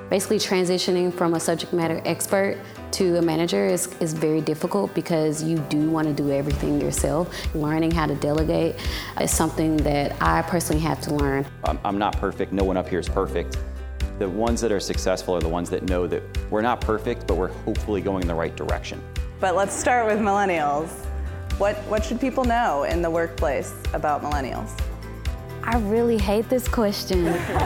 Basically transitioning from a subject matter expert to a manager is very difficult because you do want to do everything yourself. Learning how to delegate is something that I personally have to learn. I'm not perfect. No one up here is perfect. The ones that are successful are the ones that know that we're not perfect, but we're hopefully going in the right direction. But let's start with millennials. What should people know in the workplace about millennials? I really hate this question.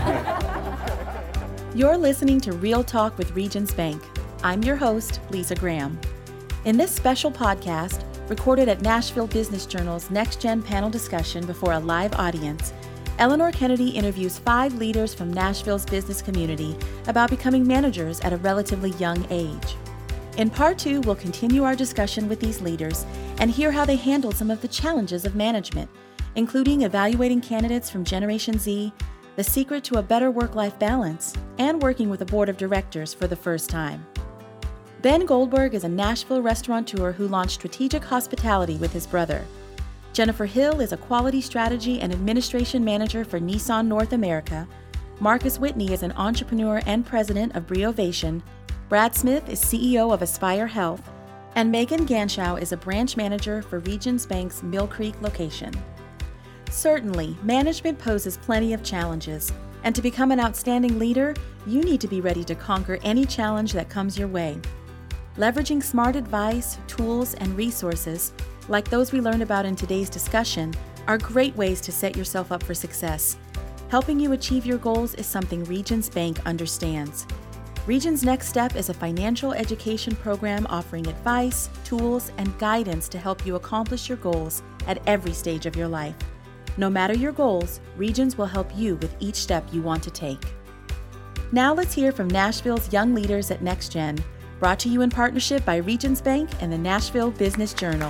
You're listening to Real Talk with Regions Bank. I'm your host, Lisa Graham. In this special podcast, recorded at Nashville Business Journal's Next Gen panel discussion before a live audience, Eleanor Kennedy interviews 5 leaders from Nashville's business community about becoming managers at a relatively young age. In part 2, we'll continue our discussion with these leaders and hear how they handled some of the challenges of management, including evaluating candidates from Generation Z, the secret to a better work-life balance, and working with a board of directors for the first time. Ben Goldberg is a Nashville restaurateur who launched Strategic Hospitality with his brother. Jennifer Hill is a quality strategy and administration manager for Nissan North America. Marcus Whitney is an entrepreneur and president of Briovation. Brad Smith is CEO of Aspire Health. And Megan Ganschow is a branch manager for Regions Bank's Mill Creek location. Certainly, management poses plenty of challenges, and to become an outstanding leader, you need to be ready to conquer any challenge that comes your way. Leveraging smart advice, tools, and resources, like those we learned about in today's discussion, are great ways to set yourself up for success. Helping you achieve your goals is something Regions Bank understands. Regions Next Step is a financial education program offering advice, tools, and guidance to help you accomplish your goals at every stage of your life. No matter your goals, Regions will help you with each step you want to take. Now let's hear from Nashville's young leaders at Next Gen, brought to you in partnership by Regions Bank and the Nashville Business Journal.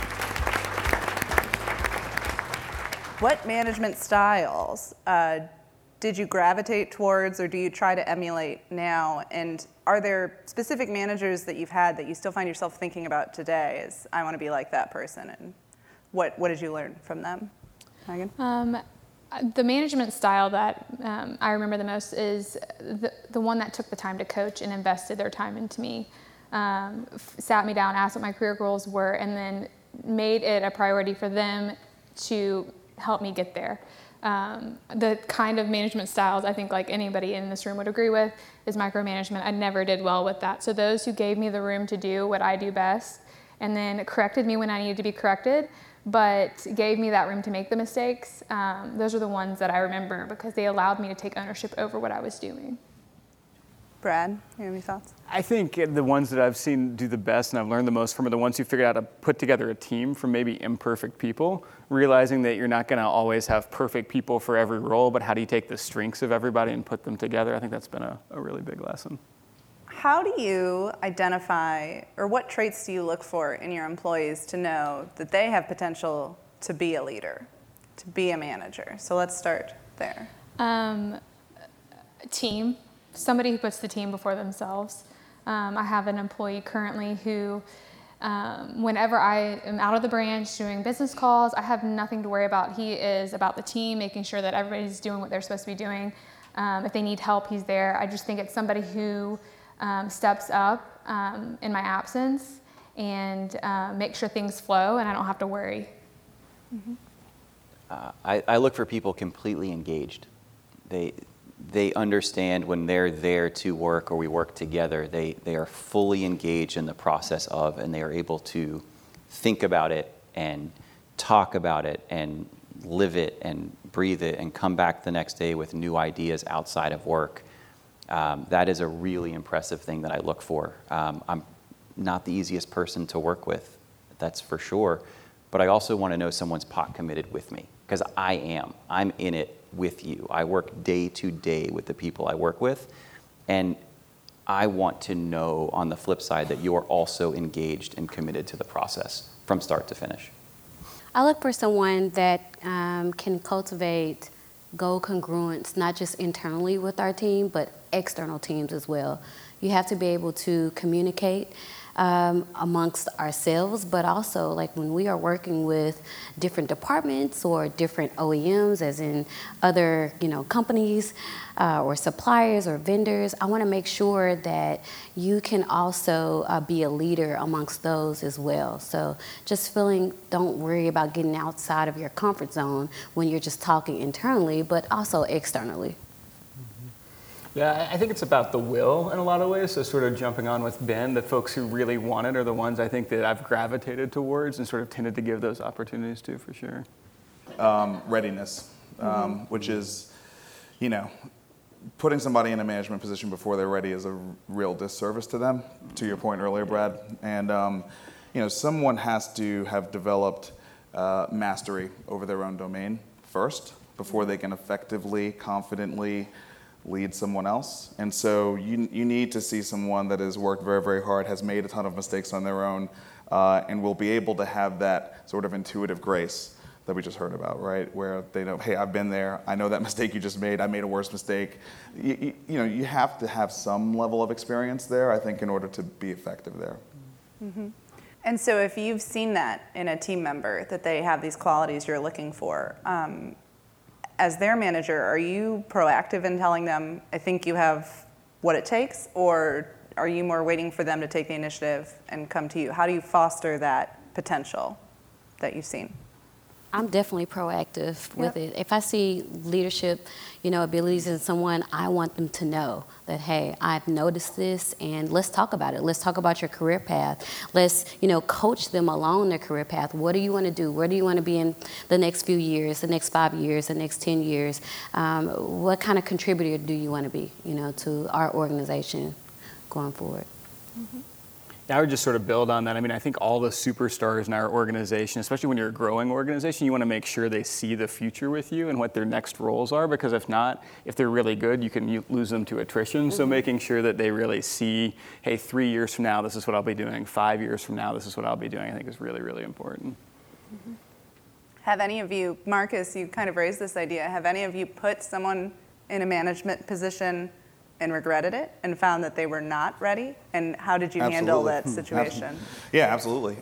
What management styles did you gravitate towards, or do you try to emulate now? And are there specific managers that you've had that you still find yourself thinking about today as, I want to be like that person? And what did you learn from them? Megan? The management style that I remember the most is the one that took the time to coach and invested their time into me, sat me down, asked what my career goals were, and then made it a priority for them to help me get there. The kind of management styles I think like anybody in this room would agree with is micromanagement. I never did well with that. So those who gave me the room to do what I do best and then corrected me when I needed to be corrected, but gave me that room to make the mistakes, those are the ones that I remember because they allowed me to take ownership over what I was doing. Brad, you have any thoughts? I think the ones that I've seen do the best and I've learned the most from are the ones who figured out how to put together a team from maybe imperfect people, realizing that you're not going to always have perfect people for every role, but how do you take the strengths of everybody and put them together? I think that's been a really big lesson. How do you identify, or what traits do you look for in your employees to know that they have potential to be a leader, to be a manager? So let's start there. Team. Somebody who puts the team before themselves. I have an employee currently who, whenever I am out of the branch doing business calls, I have nothing to worry about. He is about the team, making sure that everybody's doing what they're supposed to be doing. If they need help, he's there. I just think it's somebody who steps up in my absence and make sure things flow and I don't have to worry. Mm-hmm. I look for people completely engaged. They understand when they're there to work or we work together, they are fully engaged in the process of, and they are able to think about it and talk about it and live it and breathe it and come back the next day with new ideas outside of work. That is a really impressive thing that I look for. I'm not the easiest person to work with, that's for sure, but I also want to know someone's pot committed with me, because I am. I'm in it with you. I work day to day with the people I work with, and I want to know on the flip side that you're also engaged and committed to the process from start to finish. I look for someone that can cultivate goal congruence, not just internally with our team, but external teams as well. You have to be able to communicate amongst ourselves, but also like when we are working with different departments or different OEMs, as in other companies or suppliers or vendors, I want to make sure that you can also be a leader amongst those as well. So just feeling, don't worry about getting outside of your comfort zone when you're just talking internally, but also externally. Yeah, I think it's about the will in a lot of ways. So sort of jumping on with Ben, the folks who really want it are the ones I think that I've gravitated towards and sort of tended to give those opportunities to, for sure. Readiness, which is, putting somebody in a management position before they're ready is a real disservice to them, to your point earlier, Brad. And, someone has to have developed mastery over their own domain first before they can effectively, confidently lead someone else. And so you need to see someone that has worked very, very hard, has made a ton of mistakes on their own, and will be able to have that sort of intuitive grace that we just heard about, right? Where they know, hey, I've been there. I know that mistake you just made. I made a worse mistake. You have to have some level of experience there, I think, in order to be effective there. Mm-hmm. And so if you've seen that in a team member, that they have these qualities you're looking for, as their manager, are you proactive in telling them, I think you have what it takes, or are you more waiting for them to take the initiative and come to you? How do you foster that potential that you've seen? I'm definitely proactive with it. If I see leadership, abilities in someone, I want them to know that, hey, I've noticed this, and let's talk about it. Let's talk about your career path. Let's, coach them along their career path. What do you want to do? Where do you want to be in the next few years, the next 5 years, the next 10 years? What kind of contributor do you want to be, to our organization going forward? Mm-hmm. I would just sort of build on that. I mean, I think all the superstars in our organization, especially when you're a growing organization, you want to make sure they see the future with you and what their next roles are, because if not, if they're really good, you can lose them to attrition. Mm-hmm. So making sure that they really see, hey, 3 years from now, this is what I'll be doing. 5 years from now, this is what I'll be doing, I think is really, really important. Mm-hmm. Have any of you, Marcus, you kind of raised this idea, have any of you put someone in a management position and regretted it and found that they were not ready? And how did you handle that situation? Yeah, absolutely.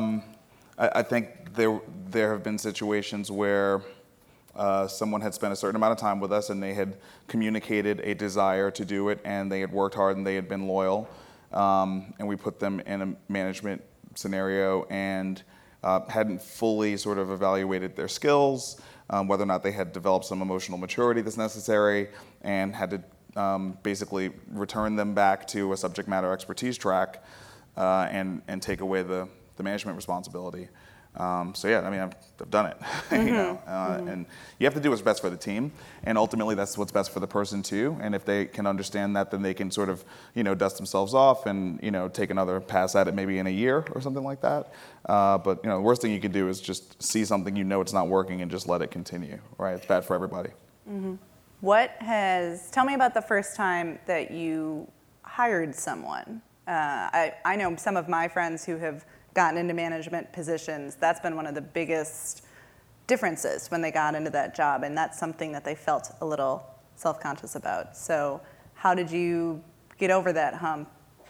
I think there have been situations where someone had spent a certain amount of time with us and they had communicated a desire to do it, and they had worked hard and they had been loyal, and we put them in a management scenario and hadn't fully sort of evaluated their skills, whether or not they had developed some emotional maturity that's necessary, and had to basically return them back to a subject matter expertise track and take away the management responsibility. So yeah, I mean, I've done it, mm-hmm. And you have to do what's best for the team, and ultimately that's what's best for the person too. And if they can understand that, then they can sort of, dust themselves off and, take another pass at it maybe in a year or something like that. But the worst thing you can do is just see something it's not working and just let it continue, right? It's bad for everybody. Mm-hmm. Tell me about the first time that you hired someone. I know some of my friends who have gotten into management positions. That's been one of the biggest differences when they got into that job, and that's something that they felt a little self-conscious about. So how did you get over that hump,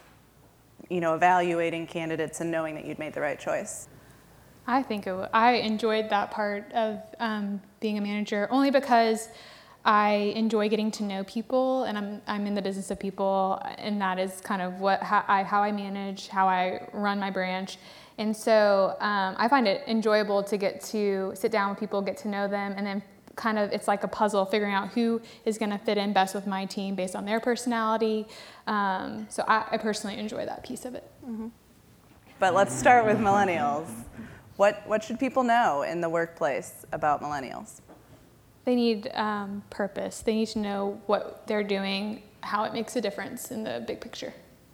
evaluating candidates and knowing that you'd made the right choice? I think I enjoyed that part of being a manager, only because I enjoy getting to know people, and I'm in the business of people, and that is kind of how I manage, how I run my branch. And so I find it enjoyable to get to sit down with people, get to know them, and then kind of it's like a puzzle, figuring out who is going to fit in best with my team based on their personality. So I personally enjoy that piece of it. Mm-hmm. But let's start with millennials. What should people know in the workplace about millennials? They need purpose. They need to know what they're doing, how it makes a difference in the big picture.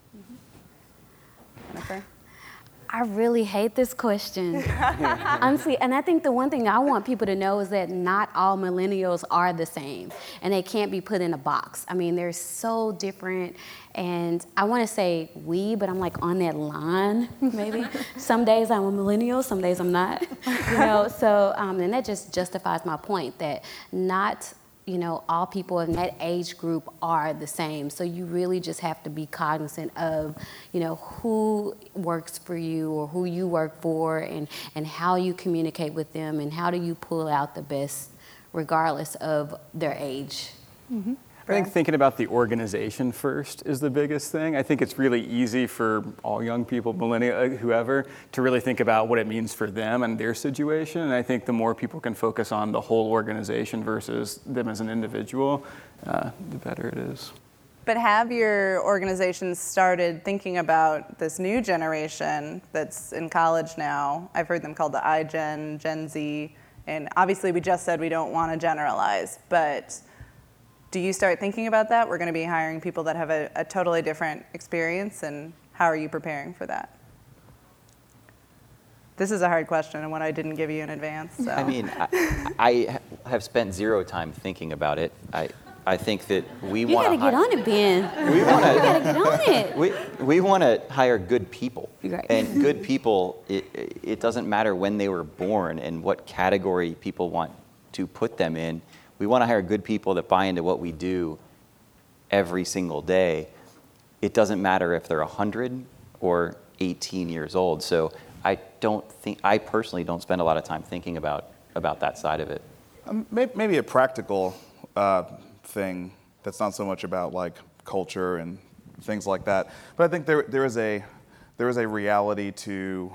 Mm-hmm. Jennifer? I really hate this question. Honestly, and I think the one thing I want people to know is that not all millennials are the same, and they can't be put in a box. I mean, they're so different, and I want to say we, but I'm like on that line, maybe. Some days I'm a millennial, some days I'm not, so, and that just justifies my point that not all people in that age group are the same. So you really just have to be cognizant of, who works for you or who you work for, and how you communicate with them, and how do you pull out the best regardless of their age. Mm-hmm. I think thinking about the organization first is the biggest thing. I think it's really easy for all young people, millennials, whoever, to really think about what it means for them and their situation. And I think the more people can focus on the whole organization versus them as an individual, the better it is. But have your organizations started thinking about this new generation that's in college now? I've heard them called the iGen, Gen Z, and obviously we just said we don't want to generalize, but do you start thinking about that? We're going to be hiring people that have a totally different experience, and how are you preparing for that? This is a hard question, and one I didn't give you in advance. So. I mean, I have spent zero time thinking about it. I think that we want to... You got to get on it, Ben. We want to... You got to get on it. We want to hire good people. Right. And good people, it doesn't matter when they were born and what category people want to put them in. We want to hire good people that buy into what we do every single day. It doesn't matter if they're 100 or 18 years old. So I personally don't spend a lot of time thinking about that side of it. Maybe a practical thing that's not so much about like culture and things like that, but I think there is a reality to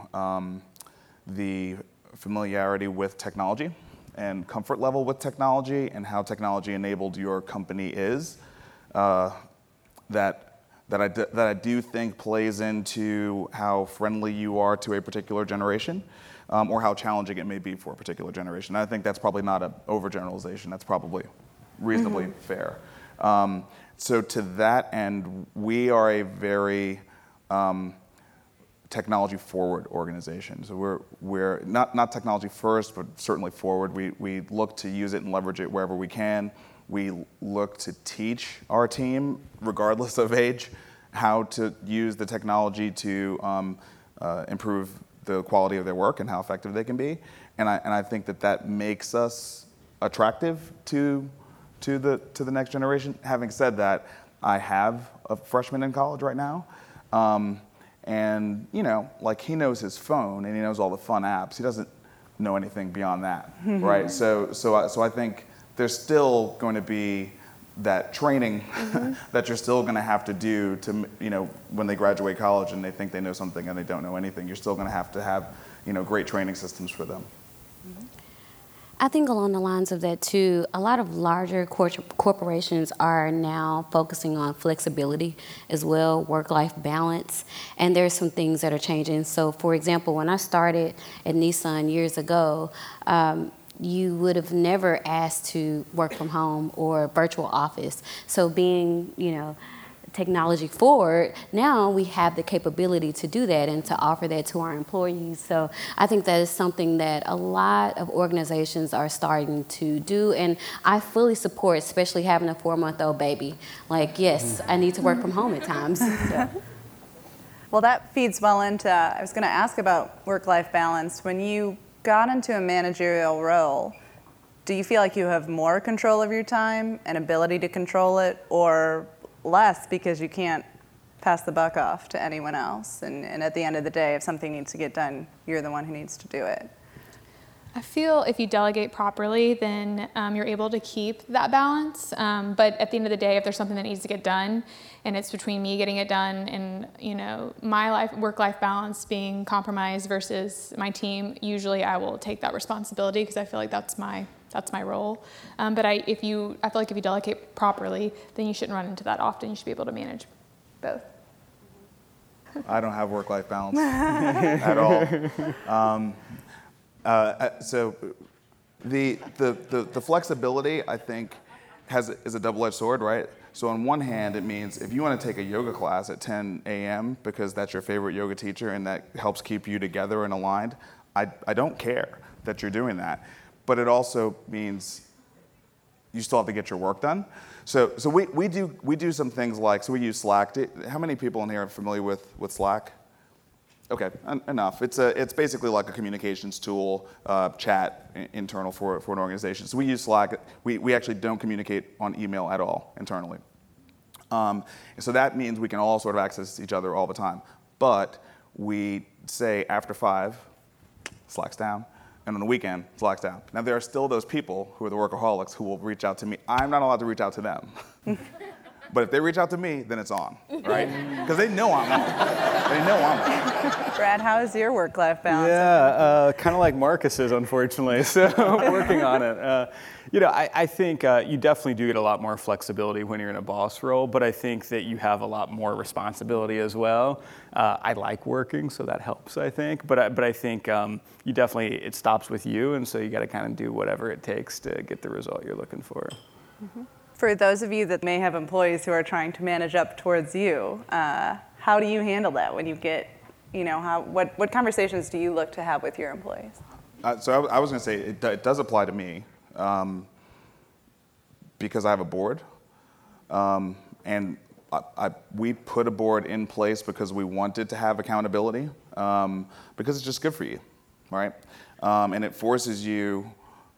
the familiarity with technology and comfort level with technology and how technology enabled your company is, that I do think plays into how friendly you are to a particular generation, or how challenging it may be for a particular generation. I think that's probably not an overgeneralization. That's probably reasonably fair. So to that end, we are a very technology-forward organization. So we're not technology first, but certainly forward. We look to use it and leverage it wherever we can. We look to teach our team, regardless of age, how to use the technology to improve the quality of their work and how effective they can be. And I think that makes us attractive to the next generation. Having said that, I have a freshman in college right now. And, like he knows his phone and he knows all the fun apps. He doesn't know anything beyond that, right? So I think there's still going to be that training that you're still going to have to do to, when they graduate college and they think they know something and they don't know anything. You're still going to have, great training systems for them. I think along the lines of that too, a lot of larger corporations are now focusing on flexibility as well, work-life balance, and there's some things that are changing. So for example, when I started at Nissan years ago, you would have never asked to work from home or virtual office. So being, technology forward, now we have the capability to do that and to offer that to our employees. So I think that is something that a lot of organizations are starting to do, and I fully support, especially having a 4-month-old baby. Like, yes, I need to work from home at times. So. Well, that feeds well into, I was going to ask about work-life balance. When you got into a managerial role, do you feel like you have more control of your time and ability to control it, or less because you can't pass the buck off to anyone else? And at the end of the day, if something needs to get done, you're the one who needs to do it. I feel if you delegate properly, then you're able to keep that balance. But at the end of the day, if there's something that needs to get done, and it's between me getting it done and my work-life balance being compromised versus my team, usually I will take that responsibility because I feel like that's my role. But I feel like if you delegate properly, then you shouldn't run into that often. You should be able to manage both. I don't have work-life balance at all. So the flexibility, I think, is a double-edged sword, right? So on one hand, it means if you want to take a yoga class at 10 a.m. because that's your favorite yoga teacher and that helps keep you together and aligned, I don't care that you're doing that. But it also means you still have to get your work done. So we do some things like, so we use Slack. How many people in here are familiar with Slack? Okay, enough. It's basically like a communications tool, chat internal for an organization. So we use Slack. We actually don't communicate on email at all internally. So that means we can all sort of access each other all the time. But we say after 5, Slack's down, and on the weekend, Slack's down. Now there are still those people who are the workaholics who will reach out to me. I'm not allowed to reach out to them. But if they reach out to me, then it's on, right? Because they know I'm on. They know I'm on. Brad, how is your work-life balance? Yeah, kind of like Marcus's, unfortunately. So working on it. I think you definitely do get a lot more flexibility when you're in a boss role, but I think that you have a lot more responsibility as well. I like working, so that helps, I think. But I think you definitely, it stops with you, and so you got to kind of do whatever it takes to get the result you're looking for. Mm-hmm. For those of you that may have employees who are trying to manage up towards you, how do you handle that when you get, what conversations do you look to have with your employees? So I was going to say it does apply to me because I have a board, and we put a board in place because we wanted to have accountability, because it's just good for you, right? And it forces you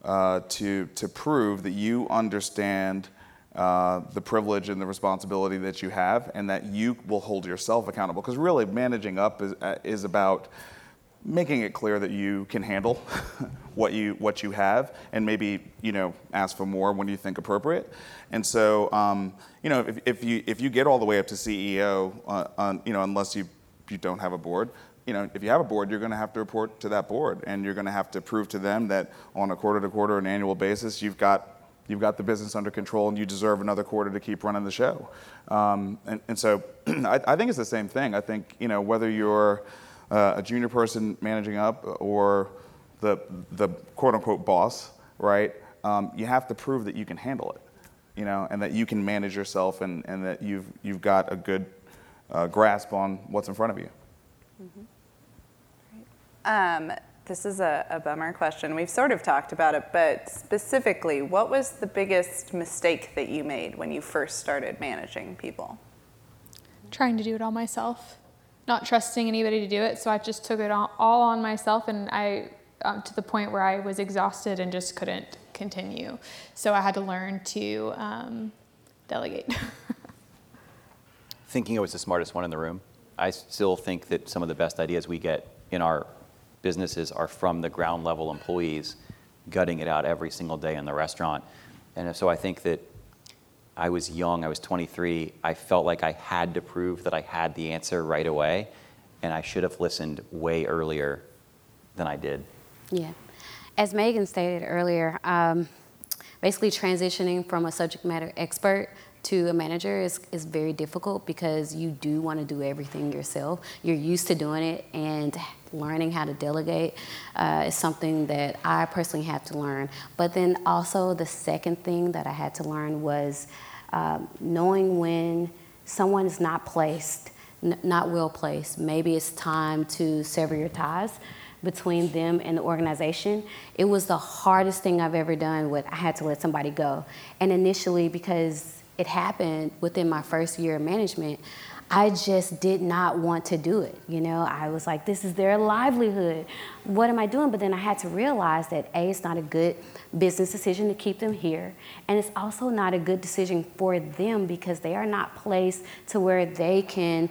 to prove that you understand the privilege and the responsibility that you have, and that you will hold yourself accountable. Because really, managing up is about making it clear that you can handle what you have, and maybe ask for more when you think appropriate. And so if you get all the way up to CEO, unless you don't have a board. If you have a board, you're going to have to report to that board, and you're going to have to prove to them that on a quarter-to-quarter and annual basis, you've got the business under control, and you deserve another quarter to keep running the show. And so I think it's the same thing. I think whether you're a junior person managing up or the quote-unquote boss, right? You have to prove that you can handle it, and that you can manage yourself, and that you've got a good grasp on what's in front of you. Mm-hmm. This is a bummer question. We've sort of talked about it, but specifically, what was the biggest mistake that you made when you first started managing people? Trying to do it all myself, not trusting anybody to do it. So I just took it all on myself, and I to the point where I was exhausted and just couldn't continue. So I had to learn to delegate. Thinking I was the smartest one in the room. I still think that some of the best ideas we get in our businesses are from the ground level employees gutting it out every single day in the restaurant. And so I think that I was young, I was 23, I felt like I had to prove that I had the answer right away, and I should have listened way earlier than I did. Yeah. As Megan stated earlier, basically transitioning from a subject matter expert to a manager is very difficult because you do want to do everything yourself. You're used to doing it, and learning how to delegate is something that I personally had to learn. But then also the second thing that I had to learn was knowing when someone is not placed, not well placed. Maybe it's time to sever your ties between them and the organization. It was the hardest thing I've ever done. I had to let somebody go. And initially, because it happened within my first year of management, I just did not want to do it. I was like, this is their livelihood. What am I doing? But then I had to realize that A, it's not a good business decision to keep them here. And it's also not a good decision for them because they are not placed to where they can,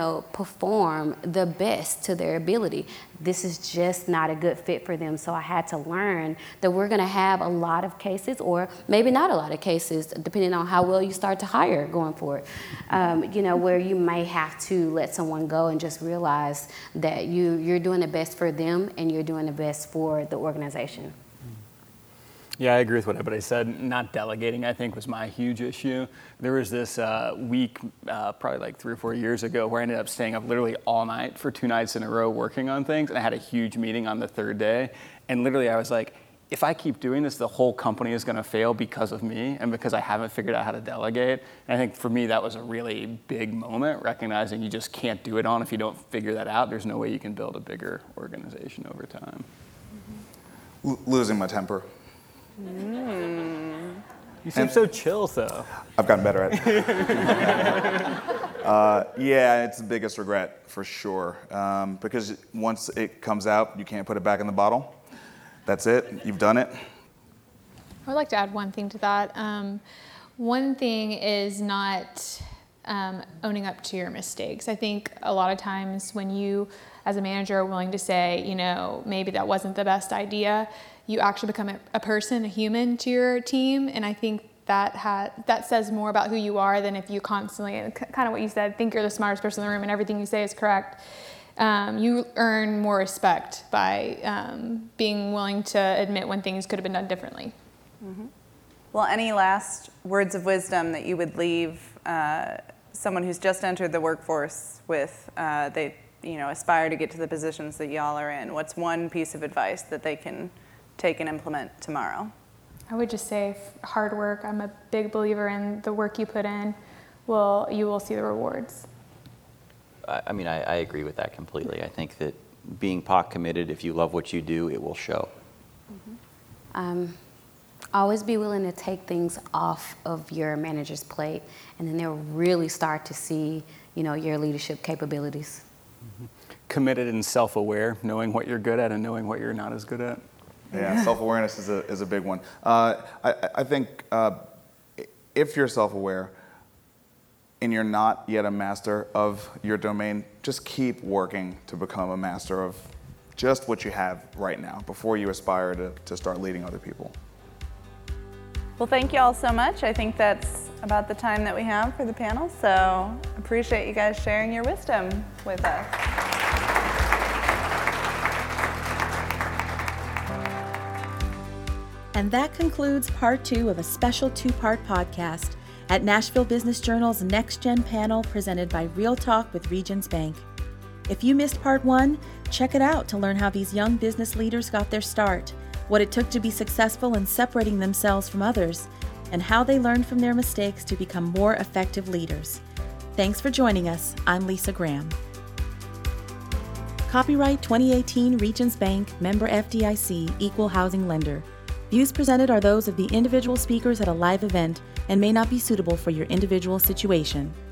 perform the best to their ability. This is just not a good fit for them. So I had to learn that we're going to have a lot of cases, or maybe not a lot of cases, depending on how well you start to hire going forward, where you may have to let someone go and just realize that you're doing the best for them and you're doing the best for the organization. Yeah, I agree with what everybody said. Not delegating, I think, was my huge issue. There was this week, probably like 3 or 4 years ago, where I ended up staying up literally all night for 2 nights in a row working on things, and I had a huge meeting on the 3rd day. And literally I was like, if I keep doing this, the whole company is going to fail because of me and because I haven't figured out how to delegate. And I think for me, that was a really big moment, recognizing you just can't do it on if you don't figure that out. There's no way you can build a bigger organization over time. Losing my temper. You seem so chill, though. I've gotten better at it. Yeah, it's the biggest regret for sure. Because once it comes out, you can't put it back in the bottle. That's it. You've done it. I would like to add one thing to that. One thing is not owning up to your mistakes. I think a lot of times when you, as a manager, are willing to say, maybe that wasn't the best idea, you actually become a person, a human to your team. And I think that says more about who you are than if you constantly, kind of what you said, think you're the smartest person in the room and everything you say is correct. You earn more respect by being willing to admit when things could have been done differently. Mm-hmm. Well, any last words of wisdom that you would leave someone who's just entered the workforce with? They aspire to get to the positions that y'all are in. What's one piece of advice that they can take and implement tomorrow? I would just say hard work. I'm a big believer in the work you put in. You will see the rewards. I mean, I agree with that completely. I think that being POC committed, if you love what you do, it will show. Mm-hmm. Always be willing to take things off of your manager's plate, and then they'll really start to see, your leadership capabilities. Mm-hmm. Committed and self-aware, knowing what you're good at and knowing what you're not as good at. Yeah, self-awareness is a big one. I think if you're self-aware and you're not yet a master of your domain, just keep working to become a master of just what you have right now before you aspire to start leading other people. Well, thank you all so much. I think that's about the time that we have for the panel, so appreciate you guys sharing your wisdom with us. And that concludes part 2 of a special 2-part podcast at Nashville Business Journal's Next Gen panel presented by Real Talk with Regions Bank. If you missed part 1, check it out to learn how these young business leaders got their start, what it took to be successful in separating themselves from others, and how they learned from their mistakes to become more effective leaders. Thanks for joining us. I'm Lisa Graham. Copyright 2018 Regions Bank, member FDIC, equal housing lender. Views presented are those of the individual speakers at a live event and may not be suitable for your individual situation.